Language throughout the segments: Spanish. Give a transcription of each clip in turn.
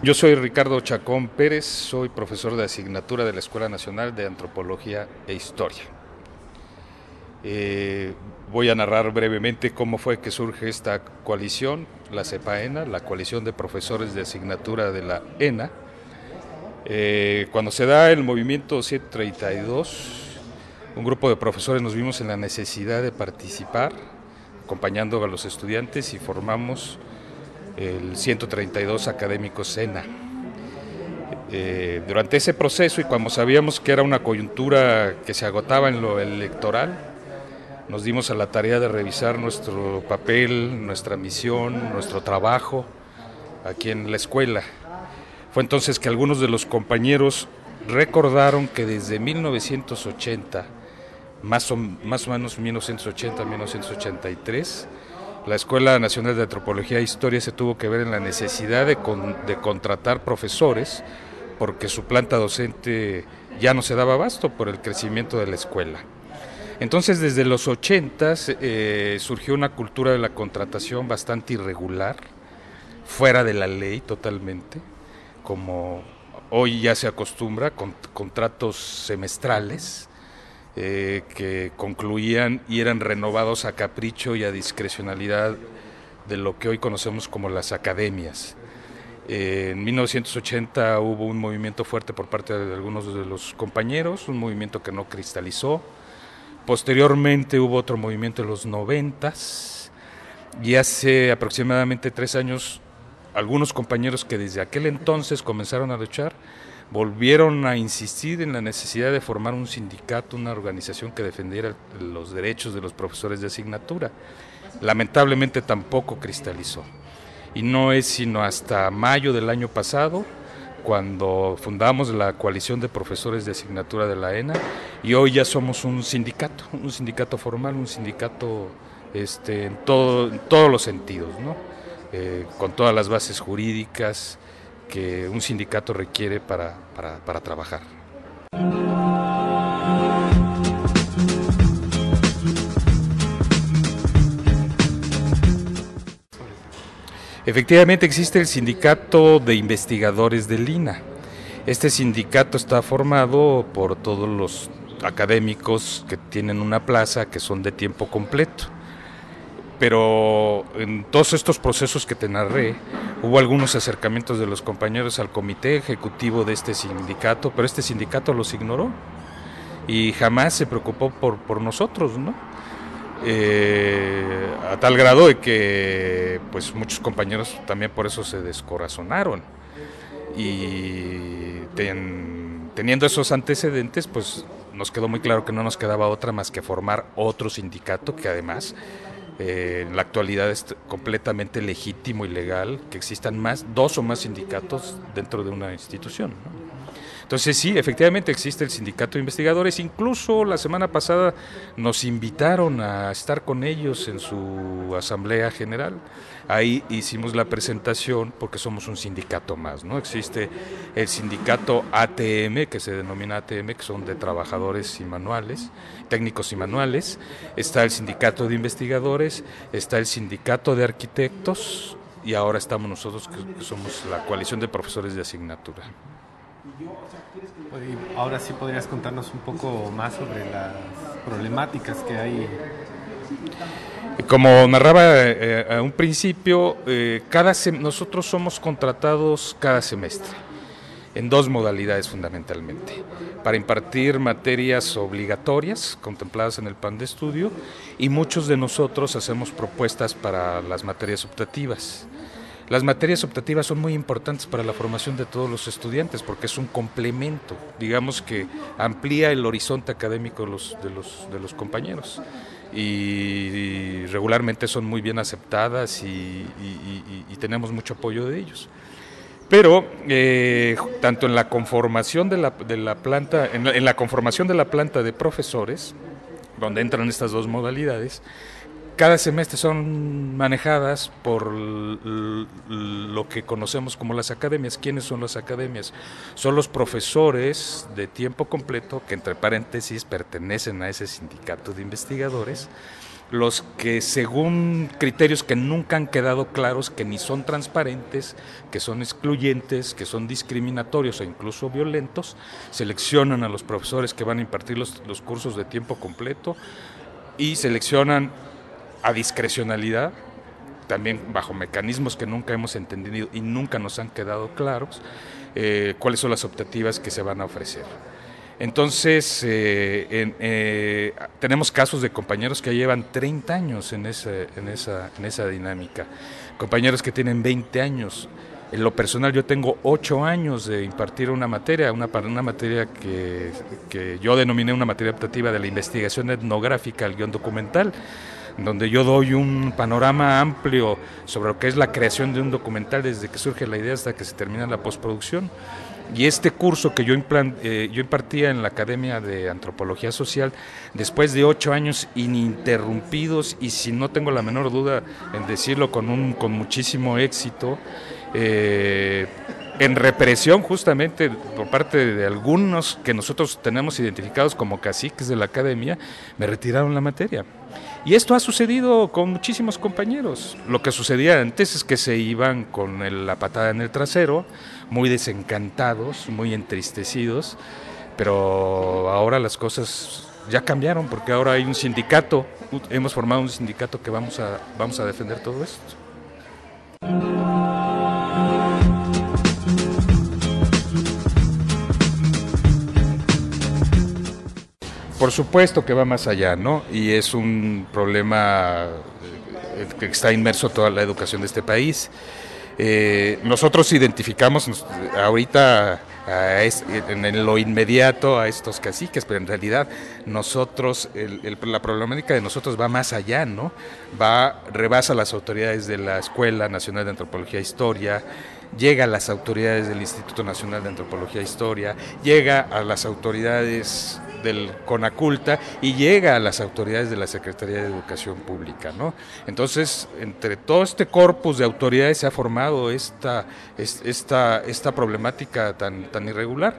Yo soy Ricardo Chacón Pérez, soy profesor de asignatura de la Escuela Nacional de Antropología e Historia. Eh, Voy a narrar brevemente cómo fue que surge esta coalición, la CEPAENA, la coalición de profesores de asignatura de la ENA. Cuando se da el movimiento 132, un grupo de profesores nos vimos en la necesidad de participar, acompañando a los estudiantes, y formamos el 132 Académicos ENA. Durante ese proceso, y cuando sabíamos que era una coyuntura que se agotaba en lo electoral, nos dimos a la tarea de revisar nuestro papel, nuestra misión, nuestro trabajo aquí en la escuela. Fue entonces que algunos de los compañeros recordaron que desde 1980, más o menos 1980-1983, la Escuela Nacional de Antropología e Historia se tuvo que ver en la necesidad de contratar profesores, porque su planta docente ya no se daba abasto por el crecimiento de la escuela. Entonces, desde los 80 surgió una cultura de la contratación bastante irregular, fuera de la ley totalmente, como hoy ya se acostumbra, con contratos semestrales que concluían y eran renovados a capricho y a discrecionalidad de lo que hoy conocemos como las academias. En 1980 hubo un movimiento fuerte por parte de algunos de los compañeros, un movimiento que no cristalizó. Posteriormente hubo otro movimiento en los 90s, y hace aproximadamente 3 años algunos compañeros que desde aquel entonces comenzaron a luchar volvieron a insistir en la necesidad de formar un sindicato, una organización que defendiera los derechos de los profesores de asignatura. Lamentablemente tampoco cristalizó, y no es sino hasta mayo del año pasado cuando fundamos la coalición de profesores de asignatura de la ENA, y hoy ya somos un sindicato formal, un sindicato en todos los sentidos, ¿no? Con todas las bases jurídicas que un sindicato requiere para trabajar. Efectivamente existe el sindicato de investigadores del INAH. Este sindicato está formado por todos los académicos que tienen una plaza, que son de tiempo completo. Pero en todos estos procesos que te narré, hubo algunos acercamientos de los compañeros al comité ejecutivo de este sindicato, pero este sindicato los ignoró y jamás se preocupó por nosotros, ¿no? A tal grado de que pues muchos compañeros también por eso se descorazonaron, y teniendo esos antecedentes, pues nos quedó muy claro que no nos quedaba otra más que formar otro sindicato, que además en la actualidad es completamente legítimo y legal que existan dos o más sindicatos dentro de una institución, ¿no? Entonces sí, efectivamente existe el sindicato de investigadores. Incluso la semana pasada nos invitaron a estar con ellos en su asamblea general. Ahí hicimos la presentación porque somos un sindicato más, ¿no? Existe el sindicato ATM, que se denomina ATM, que son de trabajadores y manuales, técnicos y manuales. Está el sindicato de investigadores, está el sindicato de arquitectos, y ahora estamos nosotros, que somos la coalición de profesores de asignatura. Ahora sí podrías contarnos un poco más sobre las problemáticas que hay. Como narraba a un principio, nosotros somos contratados cada semestre en dos modalidades fundamentalmente: para impartir materias obligatorias contempladas en el plan de estudio, y muchos de nosotros hacemos propuestas para las materias optativas. Las materias optativas son muy importantes para la formación de todos los estudiantes porque es un complemento, digamos, que amplía el horizonte académico de los compañeros, y regularmente son muy bien aceptadas y tenemos mucho apoyo de ellos. Pero tanto en la conformación de la planta, en la conformación de la planta de profesores, donde entran estas dos modalidades, cada semestre son manejadas por lo que conocemos como las academias. ¿Quiénes son las academias? Son los profesores de tiempo completo que, entre paréntesis, pertenecen a ese sindicato de investigadores, los que según criterios que nunca han quedado claros, que ni son transparentes, que son excluyentes, que son discriminatorios e incluso violentos, seleccionan a los profesores que van a impartir los cursos de tiempo completo y seleccionan a discrecionalidad, también bajo mecanismos que nunca hemos entendido y nunca nos han quedado claros, cuáles son las optativas que se van a ofrecer. Entonces, tenemos casos de compañeros que llevan 30 años en esa dinámica, compañeros que tienen 20 años. En lo personal, yo tengo 8 años de impartir una materia que yo denominé una materia optativa de la investigación etnográfica al guión documental, donde yo doy un panorama amplio sobre lo que es la creación de un documental desde que surge la idea hasta que se termina la postproducción. Y este curso que yo impartía en la Academia de Antropología Social, después de 8 años ininterrumpidos y si no tengo la menor duda en decirlo con muchísimo éxito, en represión justamente por parte de algunos que nosotros tenemos identificados como caciques de la Academia, me retiraron la materia. Y esto ha sucedido con muchísimos compañeros. Lo que sucedía antes es que se iban con la patada en el trasero, muy desencantados, muy entristecidos, pero ahora las cosas ya cambiaron porque ahora hay un sindicato, hemos formado un sindicato que vamos a defender todo esto. Por supuesto que va más allá, ¿no? Y es un problema que está inmerso toda la educación de este país. Nosotros identificamos ahorita en lo inmediato a estos caciques, pero en realidad nosotros, la problemática de nosotros va más allá, ¿no? Rebasa las autoridades de la Escuela Nacional de Antropología e Historia, llega a las autoridades del Instituto Nacional de Antropología e Historia, llega a las autoridades del CONACULTA y llega a las autoridades de la Secretaría de Educación Pública, ¿no? Entonces, entre todo este corpus de autoridades se ha formado esta problemática tan irregular.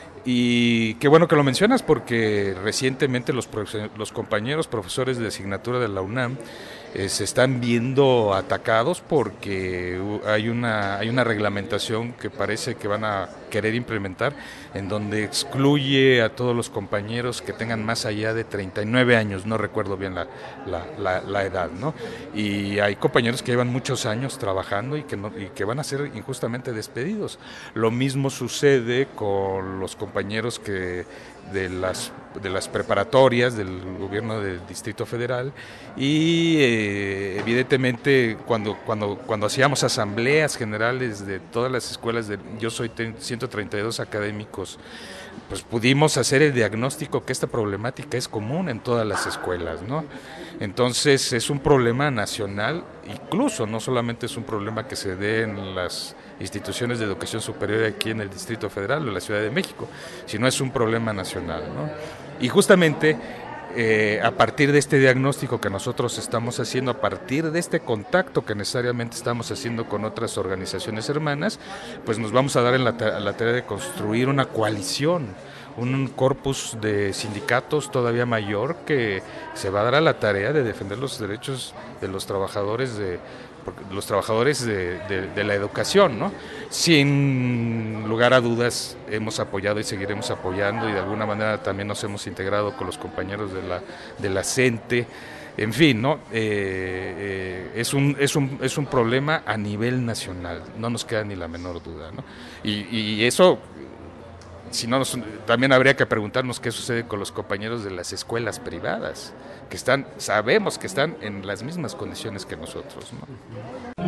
Y qué bueno que lo mencionas porque recientemente los compañeros profesores de asignatura de la UNAM se están viendo atacados porque hay una reglamentación que parece que van a querer implementar en donde excluye a todos los compañeros que tengan más allá de 39 años, no recuerdo bien la edad, ¿no? Y hay compañeros que llevan muchos años trabajando y que van a ser injustamente despedidos. Lo mismo sucede con los compañeros de las preparatorias del gobierno del Distrito Federal y evidentemente cuando hacíamos asambleas generales de todas las escuelas, yo soy 132 académicos, pues pudimos hacer el diagnóstico que esta problemática es común en todas las escuelas, ¿no? Entonces es un problema nacional, incluso no solamente es un problema que se dé en las instituciones de educación superior aquí en el Distrito Federal o en la Ciudad de México, sino es un problema nacional, ¿no? Y justamente a partir de este diagnóstico que nosotros estamos haciendo, a partir de este contacto que necesariamente estamos haciendo con otras organizaciones hermanas, pues nos vamos a dar a la tarea de construir una coalición, un corpus de sindicatos todavía mayor que se va a dar a la tarea de defender los derechos de los trabajadores de la educación, ¿no? Sin lugar a dudas hemos apoyado y seguiremos apoyando y de alguna manera también nos hemos integrado con los compañeros de la CENTE, en fin, ¿no? Es un problema a nivel nacional, no nos queda ni la menor duda, ¿no? Y eso, si no, también habría que preguntarnos qué sucede con los compañeros de las escuelas privadas, que sabemos que están en las mismas condiciones que nosotros, ¿no?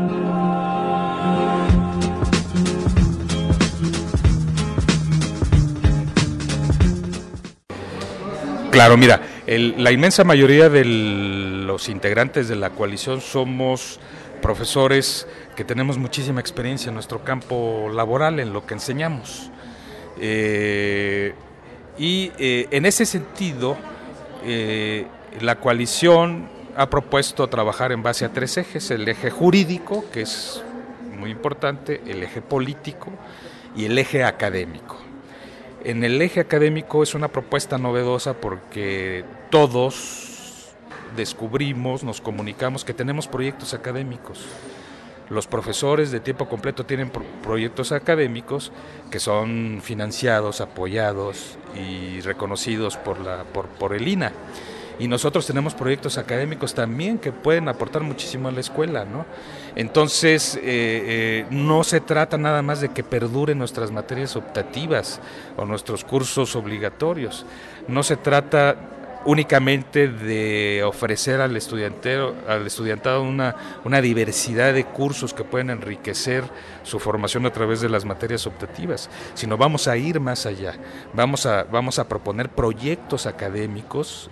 Claro, mira, la inmensa mayoría de los integrantes de la coalición somos profesores que tenemos muchísima experiencia en nuestro campo laboral, en lo que enseñamos. En ese sentido, la coalición ha propuesto trabajar en base a 3 ejes: el eje jurídico, que es muy importante, el eje político y el eje académico. En el eje académico es una propuesta novedosa porque todos descubrimos, nos comunicamos que tenemos proyectos académicos. Los profesores de tiempo completo tienen proyectos académicos que son financiados, apoyados y reconocidos por el INAH. Y nosotros tenemos proyectos académicos también que pueden aportar muchísimo a la escuela, ¿no? Entonces, no se trata nada más de que perduren nuestras materias optativas o nuestros cursos obligatorios. No se trata únicamente de ofrecer al estudiantado una diversidad de cursos que pueden enriquecer su formación a través de las materias optativas, sino vamos a ir más allá. Vamos a proponer proyectos académicos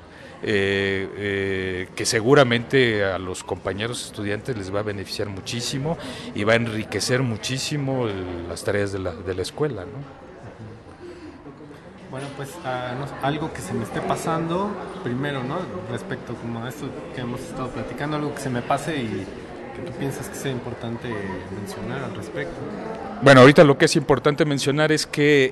que seguramente a los compañeros estudiantes les va a beneficiar muchísimo y va a enriquecer muchísimo las tareas de la escuela, ¿no? Bueno, pues algo que se me esté pasando, primero, ¿no? Respecto como a esto que hemos estado platicando, algo que se me pase y que tú piensas que sea importante mencionar al respecto. Bueno, ahorita lo que es importante mencionar es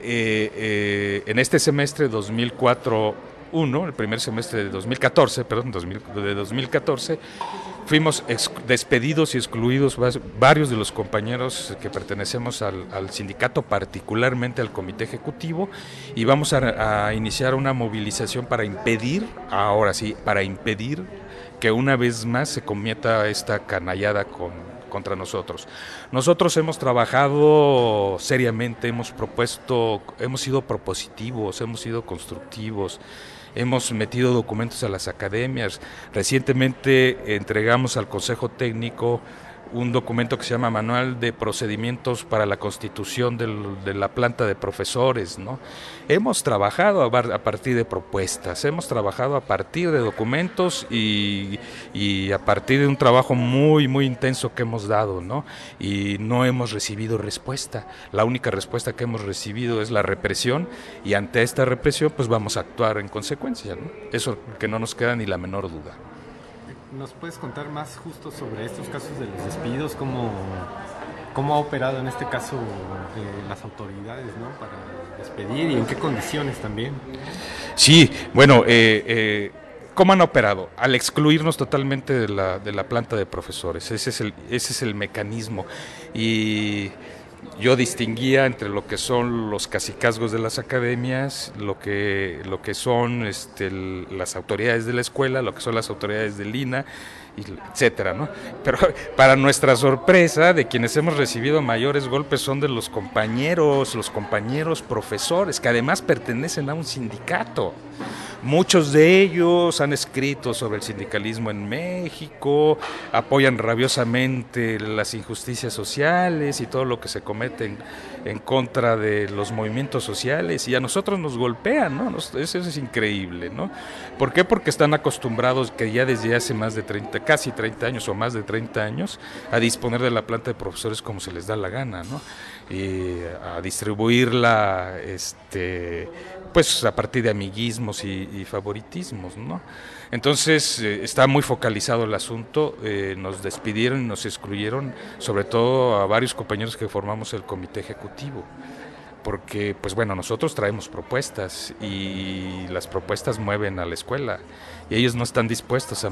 que en este semestre 2004 el primer semestre de 2014, de 2014, fuimos despedidos y excluidos varios de los compañeros que pertenecemos al sindicato, particularmente al comité ejecutivo, y vamos a iniciar una movilización para impedir, ahora sí, que una vez más se cometa esta canallada contra nosotros. Nosotros hemos trabajado seriamente, hemos sido propositivos, hemos sido constructivos, hemos metido documentos a las academias. Recientemente entregamos al Consejo Técnico un documento que se llama Manual de Procedimientos para la Constitución de la Planta de Profesores, ¿no? Hemos trabajado a partir de propuestas, hemos trabajado a partir de documentos y a partir de un trabajo muy, muy intenso que hemos dado, ¿no? Y no hemos recibido respuesta. La única respuesta que hemos recibido es la represión, y ante esta represión pues vamos a actuar en consecuencia, ¿no? Eso que no nos queda ni la menor duda. ¿Nos puedes contar más justo sobre estos casos de los despidos? ¿Cómo ha operado en este caso las autoridades, ¿no? Para despedir y en qué condiciones también? Sí, bueno, ¿cómo han operado? Al excluirnos totalmente de la planta de profesores. Ese es el mecanismo. Y yo distinguía entre lo que son los cacicazgos de las academias, lo que son las autoridades de la escuela, lo que son las autoridades del INAH, etcétera, ¿no? Pero para nuestra sorpresa, de quienes hemos recibido mayores golpes son de los compañeros profesores, que además pertenecen a un sindicato. Muchos de ellos han escrito sobre el sindicalismo en México, apoyan rabiosamente las injusticias sociales y todo lo que se comete en contra de los movimientos sociales, y a nosotros nos golpean, ¿no? Eso es increíble, ¿no? ¿Por qué? Porque están acostumbrados, que ya desde hace casi 30 años o más de 30 años, a disponer de la planta de profesores como se les da la gana, ¿no? Y a distribuirla pues a partir de amiguismos y favoritismos, ¿no? Entonces está muy focalizado el asunto. Nos despidieron y nos excluyeron, sobre todo a varios compañeros que formamos el comité ejecutivo, porque pues bueno, nosotros traemos propuestas y las propuestas mueven a la escuela, y ellos no están dispuestos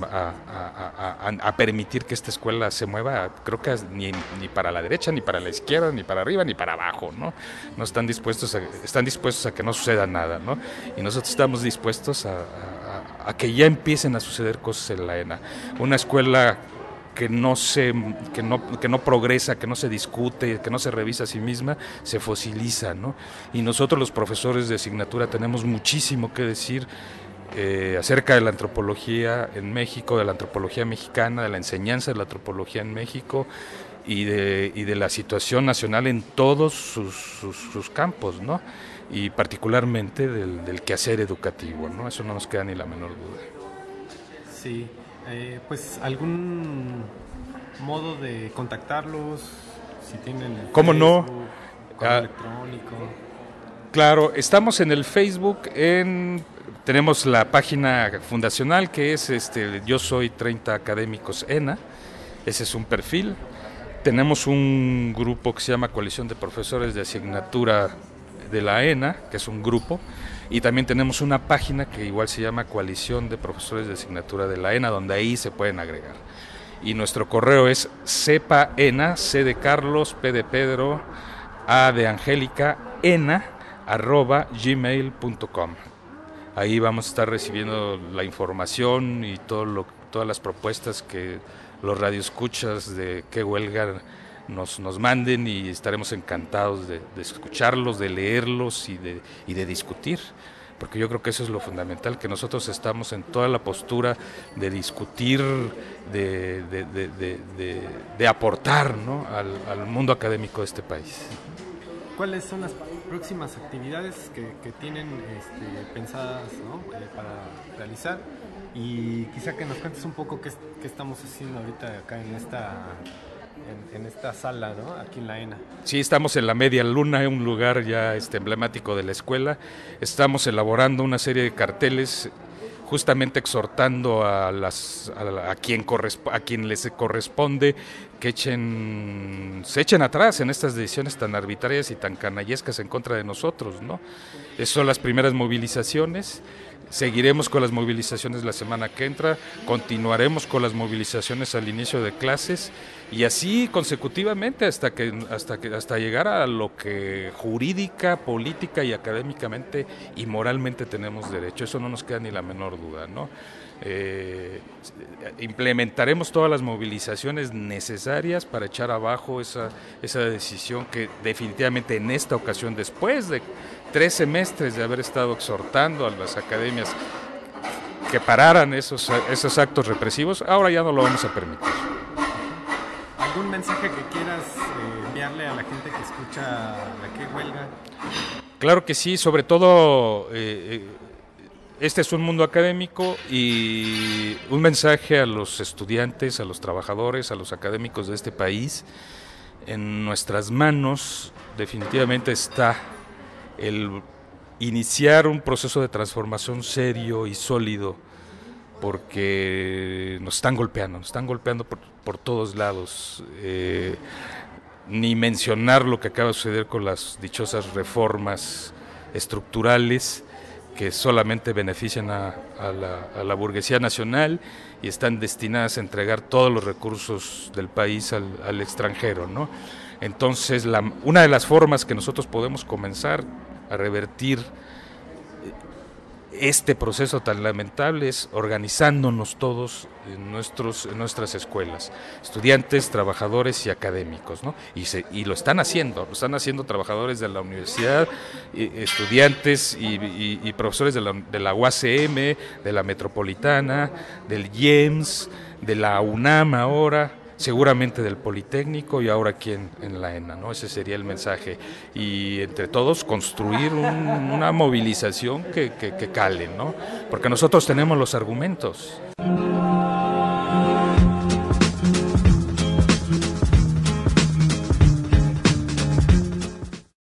a permitir que esta escuela se mueva, creo que ni para la derecha, ni para la izquierda, ni para arriba, ni para abajo, ¿no? No están dispuestos a que no suceda nada, ¿no? Y nosotros estamos dispuestos a que ya empiecen a suceder cosas en la ENA. Una escuela que no progresa, que no se discute, que no se revisa a sí misma, se fosiliza, ¿no? Y nosotros los profesores de asignatura tenemos muchísimo que decir acerca de la antropología en México, de la antropología mexicana, de la enseñanza de la antropología en México y de la situación nacional en todos sus campos, ¿no? Y particularmente del quehacer educativo, ¿no? Eso no nos queda ni la menor duda. Sí. Pues algún modo de contactarlos, si tienen el ¿Cómo Facebook, no? correo electrónico. Claro, estamos en el Facebook, tenemos la página fundacional que es Yo Soy 30 Académicos ENA, ese es un perfil. Tenemos un grupo que se llama Coalición de Profesores de Asignatura de la ENA, que es un grupo, Y también tenemos una página que igual se llama Coalición de Profesores de Asignatura de la ENA, donde ahí se pueden agregar. Y nuestro correo es cepaena, C de Carlos, P de Pedro, A de Angélica, ena, @gmail.com. Ahí vamos a estar recibiendo la información y todas las propuestas que los radioescuchas de Qué Huelga nos manden, y estaremos encantados de escucharlos, de leerlos y de discutir, porque yo creo que eso es lo fundamental, que nosotros estamos en toda la postura de discutir, de aportar, ¿no?, al mundo académico de este país. ¿Cuáles son las próximas actividades que tienen pensadas, ¿no?, para realizar? Y quizá que nos cuentes un poco qué estamos haciendo ahorita acá en esta sala, ¿no?, aquí en la ENA. Sí, estamos en la Media Luna, un lugar ya emblemático de la escuela. Estamos elaborando una serie de carteles, justamente exhortando a quien les corresponde que se echen atrás en estas decisiones tan arbitrarias y tan canallescas en contra de nosotros, ¿no? Esas son las primeras movilizaciones. Seguiremos con las movilizaciones la semana que entra, continuaremos con las movilizaciones al inicio de clases, y así consecutivamente hasta llegar a lo que jurídica, política y académicamente y moralmente tenemos derecho. Eso no nos queda ni la menor duda, ¿no? Implementaremos todas las movilizaciones necesarias para echar abajo esa decisión que definitivamente en esta ocasión, después de 3 semestres de haber estado exhortando a las academias que pararan esos actos represivos, ahora ya no lo vamos a permitir. ¿Algún mensaje que quieras enviarle a la gente que escucha la Qué Huelga? Claro que sí, sobre todo este es un mundo académico, y un mensaje a los estudiantes, a los trabajadores, a los académicos de este país. En nuestras manos definitivamente está el iniciar un proceso de transformación serio y sólido, porque nos están golpeando por todos lados. Ni mencionar lo que acaba de suceder con las dichosas reformas estructurales que solamente benefician a la burguesía nacional y están destinadas a entregar todos los recursos del país al extranjero, ¿no? Entonces, una de las formas que nosotros podemos comenzar a revertir este proceso tan lamentable es organizándonos todos en nuestras escuelas, estudiantes, trabajadores y académicos, ¿no? Y lo están haciendo trabajadores de la universidad, estudiantes y profesores de la UACM, de la Metropolitana, del IEMS, de la UNAM ahora, seguramente del Politécnico, y ahora aquí en la ENA, ¿no? Ese sería el mensaje, y entre todos construir una movilización que cale, ¿no? Porque nosotros tenemos los argumentos.